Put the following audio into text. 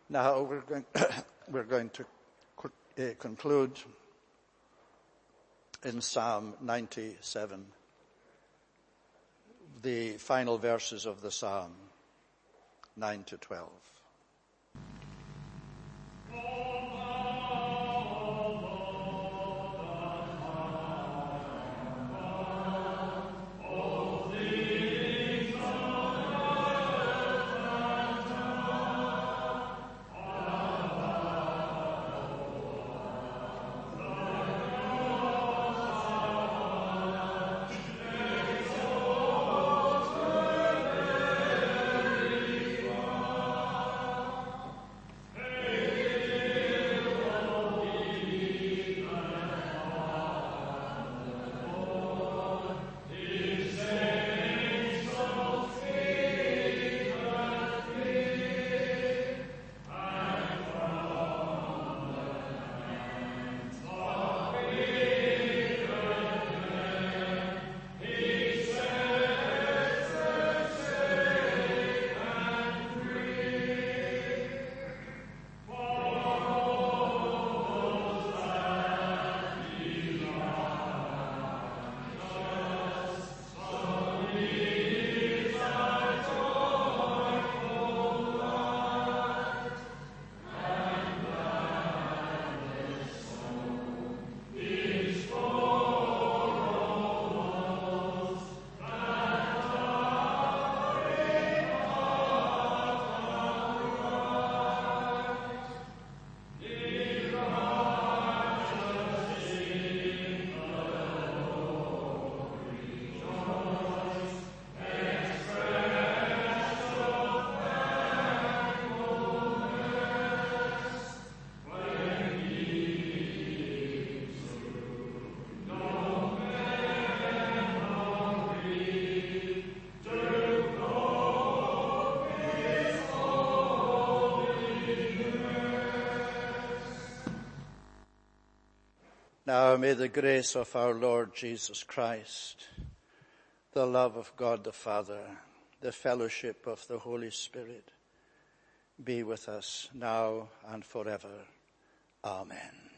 Now we're going to conclude in Psalm 97, the final verses of the psalm, 9 to 12. Now may the grace of our Lord Jesus Christ, the love of God the Father, the fellowship of the Holy Spirit be with us now and forever. Amen.